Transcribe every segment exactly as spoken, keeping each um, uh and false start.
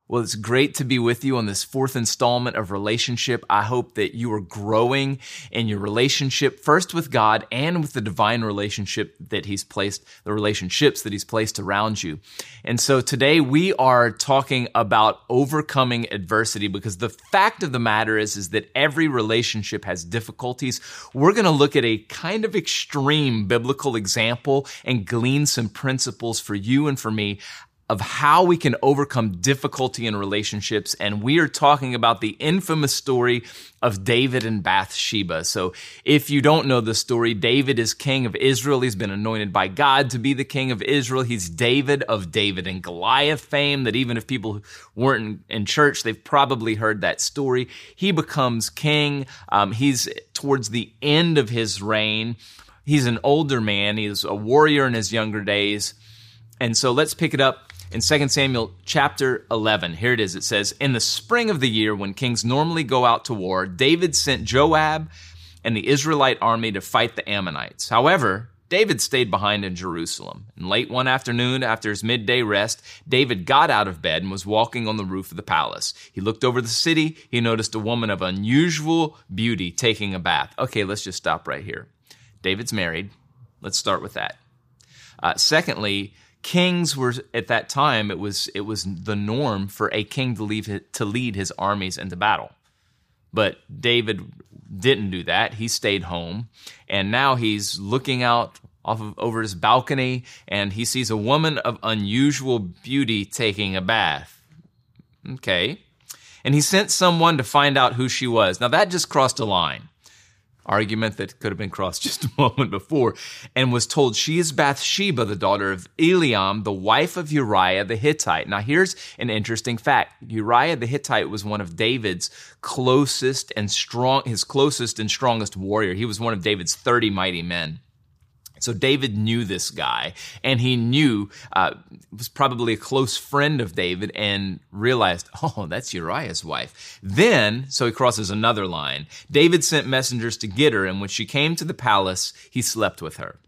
Well, it's great to be with you on this fourth installment of Relationship. I hope that you are growing in your relationship, first with God and with the divine relationship that He's placed, the relationships that He's placed around you. And so today we are talking about overcoming adversity, because the fact of the matter is, is that every relationship has difficulties. We're going to look at a kind of extreme biblical example and glean some principles for you and for me of how we can overcome difficulty in relationships. And we are talking about the infamous story of David and Bathsheba. So if you don't know the story, David is king of Israel. He's been anointed by God to be the king of Israel. He's David of David and Goliath fame, that even if people weren't in, in church, they've probably heard that story. He becomes king. Um, he's towards the end of his reign. He's an older man. He's a warrior in his younger days. And so let's pick it up in Second Samuel chapter eleven. Here it is. It says, "In the spring of the year, when kings normally go out to war, David sent Joab and the Israelite army to fight the Ammonites. However, David stayed behind in Jerusalem. And late one afternoon, after his midday rest, David got out of bed and was walking on the roof of the palace. He looked over the city. He noticed a woman of unusual beauty taking a bath." Okay, let's just stop right here. David's married. Let's start with that. Uh, secondly, kings were, at that time, it was it was the norm for a king to leave to lead his armies into battle. But David didn't do that. He stayed home, and now he's looking out off of over his balcony, and he sees a woman of unusual beauty taking a bath. Okay. And he sent someone to find out who she was. Now that just crossed a line. Argument that could have been crossed just a moment before, and was told she is Bathsheba, the daughter of Eliam, the wife of Uriah the Hittite. Now here's an interesting fact. Uriah the Hittite was one of David's closest and strong, his closest and strongest warrior. He was one of David's thirty mighty men. So David knew this guy, and he knew, uh, was probably a close friend of David, and realized, oh, that's Uriah's wife. Then, so he crosses another line. David sent messengers to get her, and when she came to the palace, he slept with her.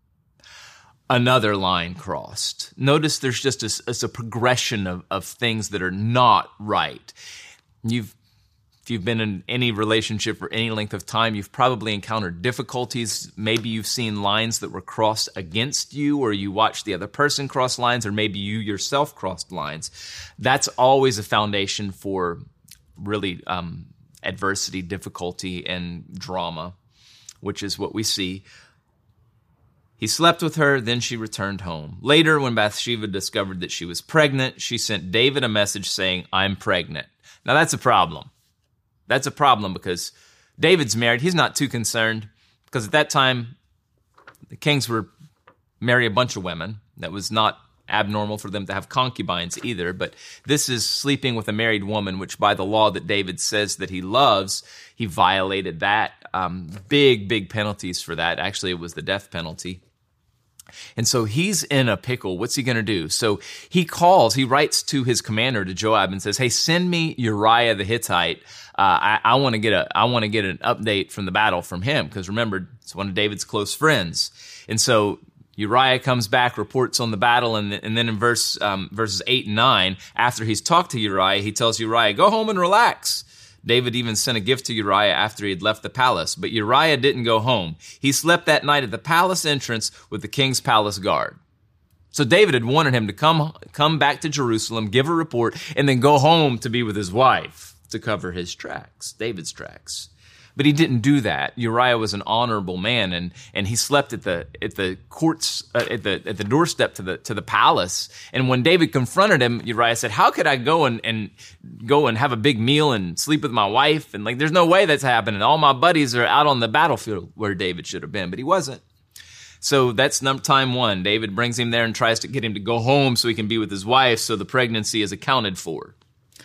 Another line crossed. Notice there's just a, it's a progression of, of things that are not right. You've If you've been in any relationship for any length of time, you've probably encountered difficulties. Maybe you've seen lines that were crossed against you, or you watched the other person cross lines, or maybe you yourself crossed lines. That's always a foundation for really um, adversity, difficulty, and drama, which is what we see. He slept with her, then she returned home. Later, when Bathsheba discovered that she was pregnant, she sent David a message saying, "I'm pregnant." Now that's a problem. That's a problem because David's married. He's not too concerned because at that time, the kings were marry a bunch of women. That was not abnormal for them to have concubines either. But this is sleeping with a married woman, which by the law that David says that he loves, he violated that. Um, big, big penalties for that. Actually, it was the death penalty. And so he's in a pickle. What's he going to do? So he calls, he writes to his commander, to Joab, and says, "Hey, send me Uriah the Hittite. Uh, I, I want to get a, I want to get an update from the battle from him." Because remember, it's one of David's close friends. And so Uriah comes back, reports on the battle, and, and then in verse um, verses eight and nine, after he's talked to Uriah, he tells Uriah, "Go home and relax." David even sent a gift to Uriah after he had left the palace, but Uriah didn't go home. He slept that night at the palace entrance with the king's palace guard. So David had wanted him to come, come back to Jerusalem, give a report, and then go home to be with his wife to cover his tracks, David's tracks. But he didn't do that. Uriah was an honorable man, and and he slept at the at the courts uh, at the at the doorstep to the to the palace. And when David confronted him, Uriah said, "How could I go and and go and have a big meal and sleep with my wife? And like, there's no way that's happening. All my buddies are out on the battlefield," where David should have been, but he wasn't. So that's number time one. David brings him there and tries to get him to go home so he can be with his wife, so the pregnancy is accounted for.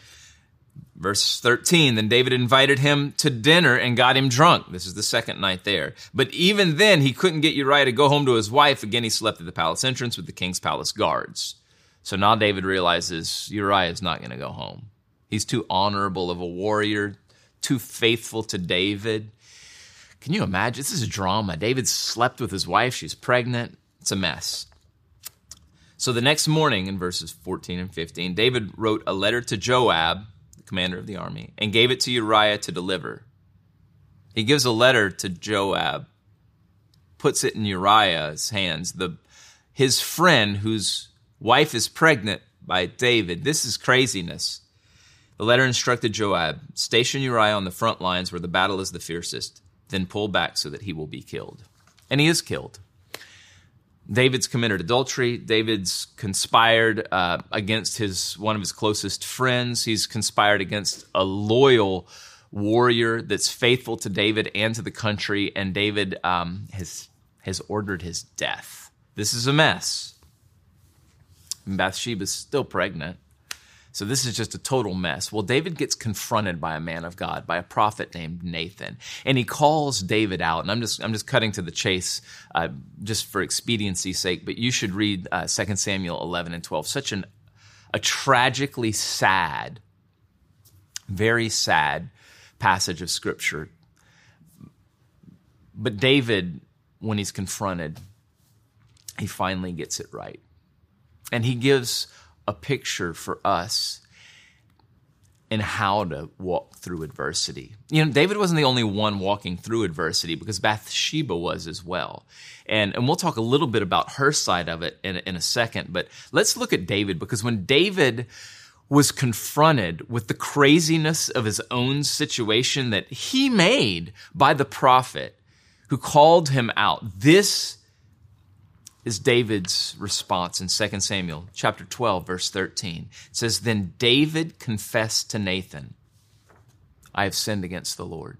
Verse thirteen, then David invited him to dinner and got him drunk. This is the second night there. But even then, he couldn't get Uriah to go home to his wife. Again, he slept at the palace entrance with the king's palace guards. So now David realizes Uriah is not going to go home. He's too honorable of a warrior, too faithful to David. Can you imagine? This is a drama. David slept with his wife. She's pregnant. It's a mess. So the next morning, in verses fourteen and fifteen, David wrote a letter to Joab, the commander of the army, and gave it to Uriah to deliver. He gives a letter to Joab, puts it in Uriah's hands, the his friend whose wife is pregnant by David. This is craziness. The letter instructed Joab, station Uriah on the front lines where the battle is the fiercest, then pull back so that he will be killed. And he is killed. David's committed adultery. David's conspired uh, against his one of his closest friends. He's conspired against a loyal warrior that's faithful to David and to the country, and David um, has has ordered his death. This is a mess. And Bathsheba's still pregnant. So this is just a total mess. Well, David gets confronted by a man of God, by a prophet named Nathan, and he calls David out. And I'm just I'm just cutting to the chase, uh, just for expediency's sake. But you should read uh, Second Samuel eleven and twelve. Such an a tragically sad, very sad passage of Scripture. But David, when he's confronted, he finally gets it right, and he gives a picture for us in how to walk through adversity. You know, David wasn't the only one walking through adversity, because Bathsheba was as well. And, and we'll talk a little bit about her side of it in, in a second, but let's look at David, because when David was confronted with the craziness of his own situation that he made by the prophet who called him out, this is David's response in Second Samuel chapter twelve, verse thirteen. It says, then David confessed to Nathan, I have sinned against the Lord.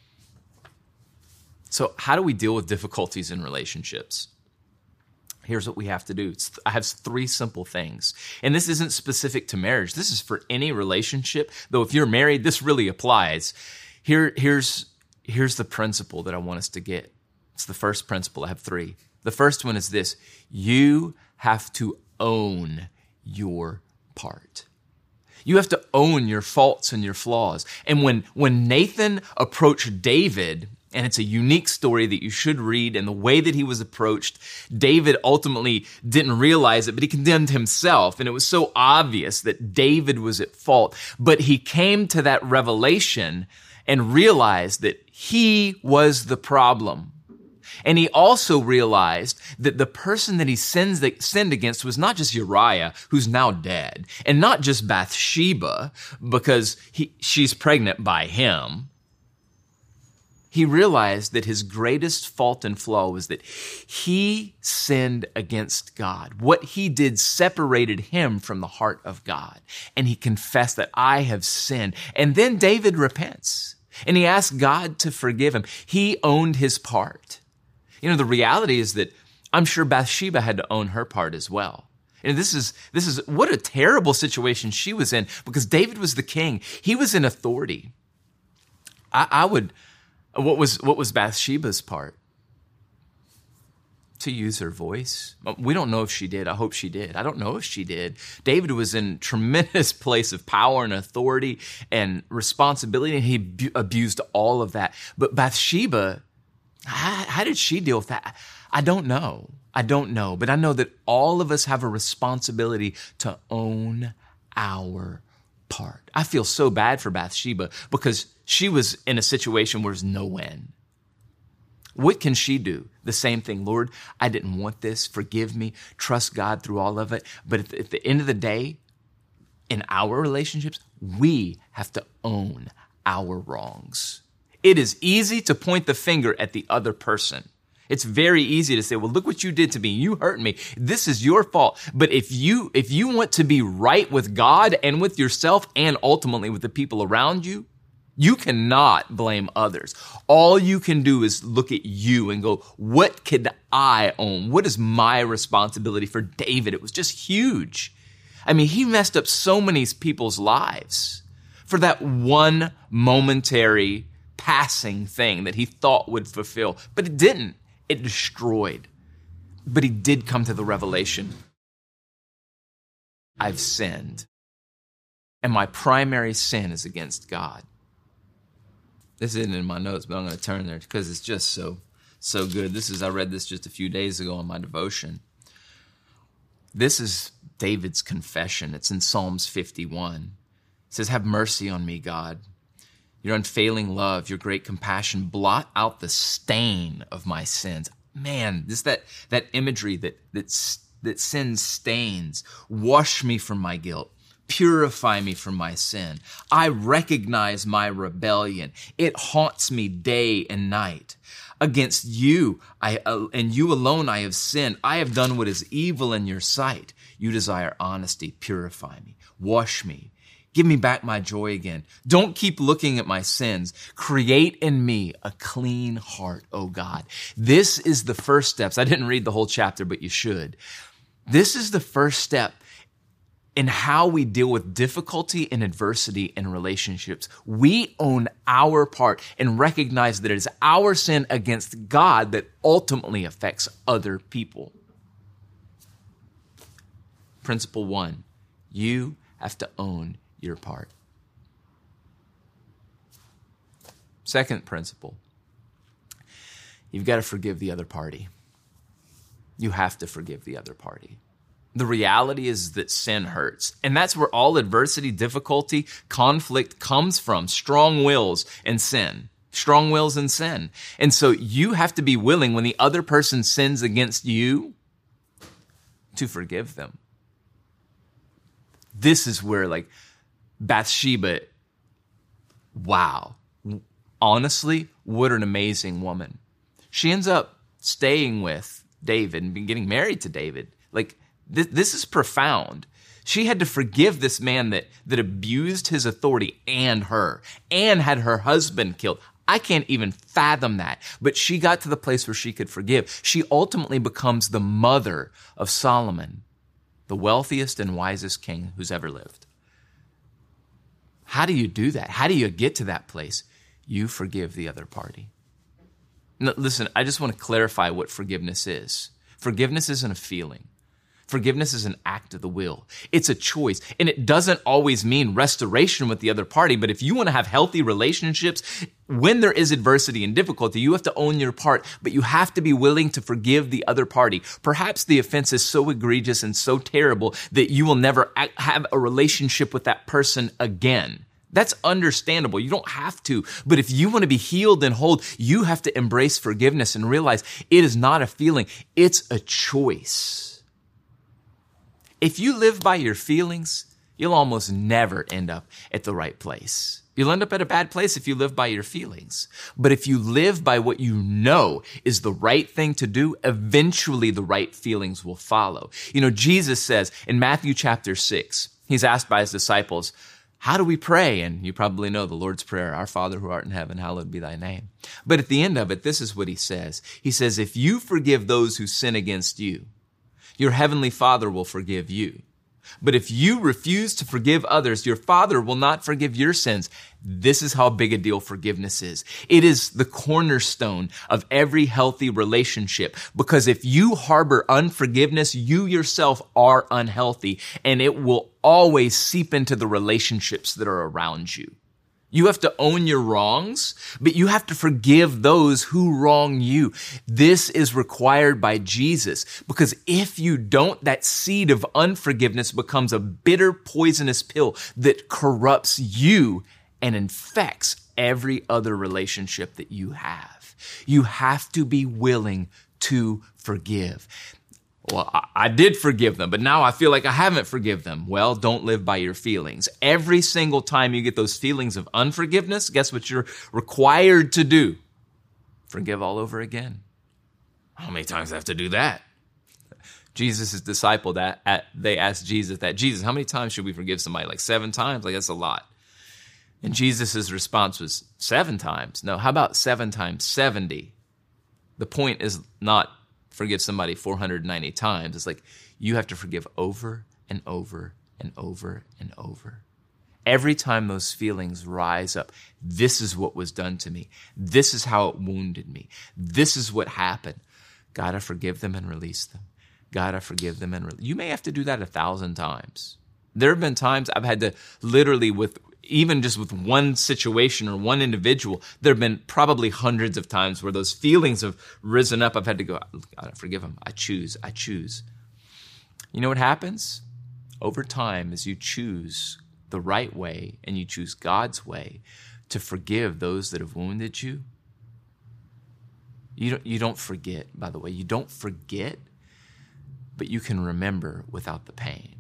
So how do we deal with difficulties in relationships? Here's what we have to do. It's, I have three simple things. And this isn't specific to marriage. This is for any relationship, though if you're married, this really applies. Here, here's, here's the principle that I want us to get. It's the first principle. I have three. The first one is this: you have to own your part. You have to own your faults and your flaws. And when, when Nathan approached David, and it's a unique story that you should read, and the way that he was approached, David ultimately didn't realize it, but he condemned himself. And it was so obvious that David was at fault. But he came to that revelation and realized that he was the problem. And he also realized that the person that he sins, that sinned against was not just Uriah, who's now dead, and not just Bathsheba, because he, she's pregnant by him. He realized that his greatest fault and flaw was that he sinned against God. What he did separated him from the heart of God. And he confessed that I have sinned. And then David repents, and he asked God to forgive him. He owned his part. You know, the reality is that I'm sure Bathsheba had to own her part as well. And this is, this is what a terrible situation she was in, because David was the king. He was in authority. I, I would, what was, what was Bathsheba's part? To use her voice. We don't know if she did. I hope she did. I don't know if she did. David was in a tremendous place of power and authority and responsibility, and he abused all of that. But Bathsheba, How, how did she deal with that? I don't know. I don't know. But I know that all of us have a responsibility to own our part. I feel so bad for Bathsheba, because she was in a situation where there's no win. What can she do? The same thing. Lord, I didn't want this. Forgive me. Trust God through all of it. But at the, at the end of the day, in our relationships, we have to own our wrongs. It is easy to point the finger at the other person. It's very easy to say, well, look what you did to me. You hurt me. This is your fault. But if you, if you want to be right with God and with yourself and ultimately with the people around you, you cannot blame others. All you can do is look at you and go, what could I own? What is my responsibility? For David, it was just huge. I mean, he messed up so many people's lives for that one momentary passing thing that he thought would fulfill, but it didn't. It destroyed. But he did come to the revelation, I've sinned, and my primary sin is against God. This isn't in my notes, but I'm going to turn there because it's just so, so good. This is, I read this just a few days ago in my devotion. This is David's confession. It's in Psalms fifty-one. It says, have mercy on me, God. Your unfailing love, your great compassion, blot out the stain of my sins. Man, this that that imagery that that that sin stains. Wash me from my guilt. Purify me from my sin. I recognize my rebellion. It haunts me day and night. Against you, I uh, and you alone I have sinned. I have done what is evil in your sight. You desire honesty. Purify me. Wash me. Give me back my joy again. Don't keep looking at my sins. Create in me a clean heart, oh God. This is the first steps. I didn't read the whole chapter, but you should. This is the first step in how we deal with difficulty and adversity in relationships. We own our part and recognize that it is our sin against God that ultimately affects other people. Principle one, you have to own your part. Second principle, you've got to forgive the other party. You have to forgive the other party. The reality is that sin hurts. And that's where all adversity, difficulty, conflict comes from. Strong wills and sin. Strong wills and sin. And so you have to be willing when the other person sins against you to forgive them. This is where like Bathsheba, wow. Honestly, what an amazing woman. She ends up staying with David and getting married to David. Like, th- this is profound. She had to forgive this man that, that abused his authority and her, and had her husband killed. I can't even fathom that. But she got to the place where she could forgive. She ultimately becomes the mother of Solomon, the wealthiest and wisest king who's ever lived. How do you do that? How do you get to that place? You forgive the other party. Now, listen, I just want to clarify what forgiveness is. Forgiveness isn't a feeling. Forgiveness is an act of the will. It's a choice. And it doesn't always mean restoration with the other party. But if you want to have healthy relationships, when there is adversity and difficulty, you have to own your part, but you have to be willing to forgive the other party. Perhaps the offense is so egregious and so terrible that you will never act, have a relationship with that person again. That's understandable. You don't have to. But if you want to be healed and whole, you have to embrace forgiveness and realize it is not a feeling. It's a choice. If you live by your feelings, you'll almost never end up at the right place. You'll end up at a bad place if you live by your feelings. But if you live by what you know is the right thing to do, eventually the right feelings will follow. You know, Jesus says in Matthew chapter six, he's asked by his disciples, how do we pray? And you probably know the Lord's Prayer, our Father who art in heaven, hallowed be thy name. But at the end of it, this is what he says. He says, if you forgive those who sin against you, your heavenly Father will forgive you. But if you refuse to forgive others, your Father will not forgive your sins. This is how big a deal forgiveness is. It is the cornerstone of every healthy relationship, because if you harbor unforgiveness, you yourself are unhealthy, and it will always seep into the relationships that are around you. You have to own your wrongs, but you have to forgive those who wrong you. This is required by Jesus, because if you don't, that seed of unforgiveness becomes a bitter, poisonous pill that corrupts you and infects every other relationship that you have. You have to be willing to forgive. Well, I did forgive them, but now I feel like I haven't forgiven them. Well, don't live by your feelings. Every single time you get those feelings of unforgiveness, guess what you're required to do? Forgive all over again. How many times do I have to do that? Jesus' disciple, that at, they asked Jesus that, Jesus, how many times should we forgive somebody? Like seven times? Like, that's a lot. And Jesus' response was, seven times? No, how about seven times seventy? The point is not forgive somebody four hundred ninety times. It's like you have to forgive over and over and over and over. Every time those feelings rise up, this is what was done to me. This is how it wounded me. This is what happened. Gotta forgive them and release them. Gotta forgive them and release. You may have to do that a thousand times. There have been times I've had to literally with even just with one situation or one individual, there have been probably hundreds of times where those feelings have risen up. I've had to go, I gotta forgive them. I choose, I choose. You know what happens? Over time, as you choose the right way and you choose God's way to forgive those that have wounded you, you don't, you don't forget, by the way. You don't forget, but you can remember without the pain.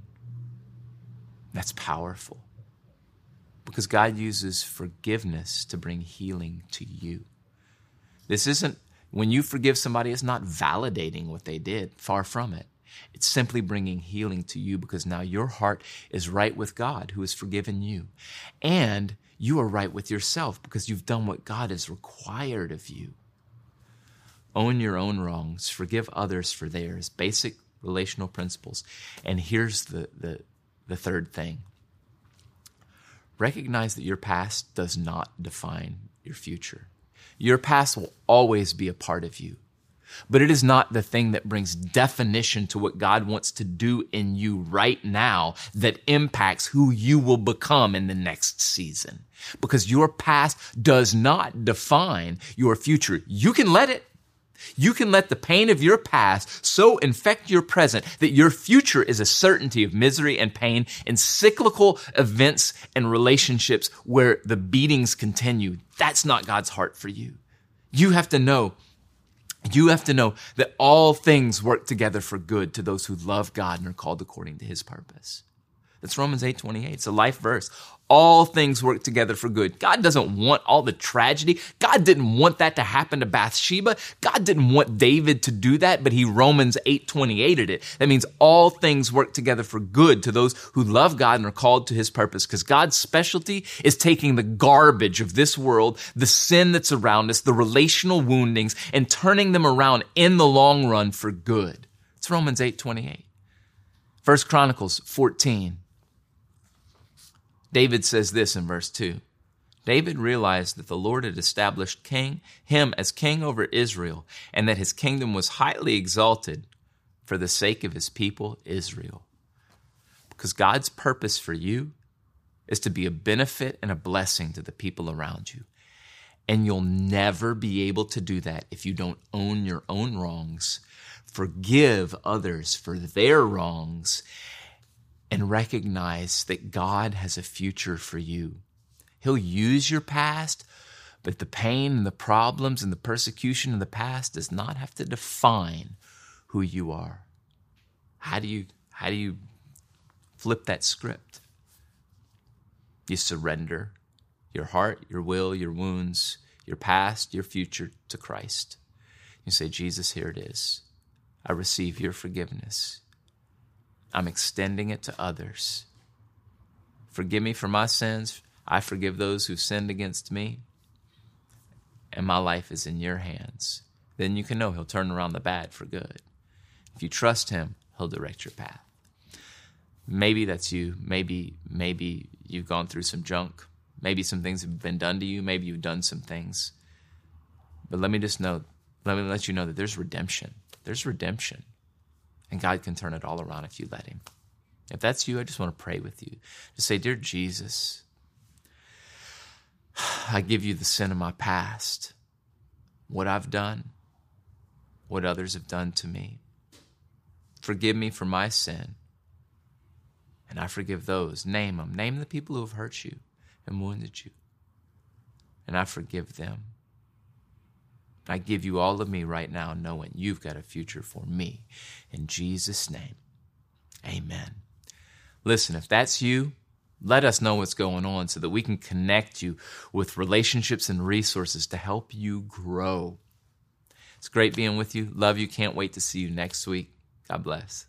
That's powerful because God uses forgiveness to bring healing to you. This isn't, when you forgive somebody, it's not validating what they did. Far from it. It's simply bringing healing to you because now your heart is right with God who has forgiven you. And you are right with yourself because you've done what God has required of you. Own your own wrongs. Forgive others for theirs. Basic relational principles. And here's the, the, the third thing. Recognize that your past does not define your future. Your past will always be a part of you. But it is not the thing that brings definition to what God wants to do in you right now that impacts who you will become in the next season. Because your past does not define your future. You can let it. You can let the pain of your past so infect your present that your future is a certainty of misery and pain and cyclical events and relationships where the beatings continue. That's not God's heart for you. You have to know You have to know that all things work together for good to those who love God and are called according to his purpose. That's Romans eight twenty-eight. It's a life verse. All things work together for good. God doesn't want all the tragedy. God didn't want that to happen to Bathsheba. God didn't want David to do that, but he Romans eight twenty-eighted it. That means all things work together for good to those who love God and are called to his purpose, because God's specialty is taking the garbage of this world, the sin that's around us, the relational woundings, and turning them around in the long run for good. It's Romans eight twenty-eight. First Chronicles fourteen. David says this in verse two. David realized that the Lord had established king, him as king over Israel, and that his kingdom was highly exalted for the sake of his people, Israel. Because God's purpose for you is to be a benefit and a blessing to the people around you. And you'll never be able to do that if you don't own your own wrongs, forgive others for their wrongs, and recognize that God has a future for you. He'll use your past, but the pain and the problems and the persecution of the past does not have to define who you are. How do you, how do you flip that script? You surrender your heart, your will, your wounds, your past, your future to Christ. You say, Jesus, here it is. I receive your forgiveness. I'm extending it to others. Forgive me for my sins. I forgive those who sinned against me. And my life is in your hands. Then you can know he'll turn around the bad for good. If you trust him, he'll direct your path. Maybe that's you. Maybe, maybe you've gone through some junk. Maybe some things have been done to you. Maybe you've done some things. But let me just know, let me let you know that there's redemption. There's redemption. And God can turn it all around if you let him. If that's you, I just want to pray with you. Just say, dear Jesus, I give you the sin of my past, what I've done, what others have done to me. Forgive me for my sin. And I forgive those. Name them. Name the people who have hurt you and wounded you. And I forgive them. I give you all of me right now, knowing you've got a future for me. In Jesus' name, amen. Listen, if that's you, let us know what's going on so that we can connect you with relationships and resources to help you grow. It's great being with you. Love you. Can't wait to see you next week. God bless.